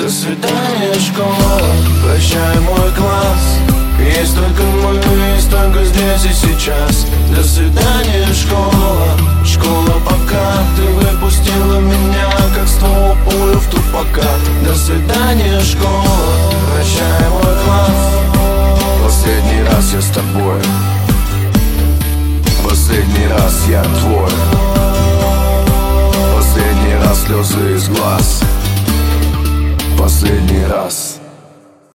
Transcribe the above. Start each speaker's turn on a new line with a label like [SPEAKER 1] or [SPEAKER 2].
[SPEAKER 1] До свидания, школа, прощай, мой класс. Есть только мы, есть только здесь и сейчас. До свидания, школа, школа, пока. Ты выпустила меня, как ствол пулю в тупака. До свидания, школа, прощай, мой класс. Последний раз я с тобой, последний раз я твой, последний раз слезы из глаз, последний раз.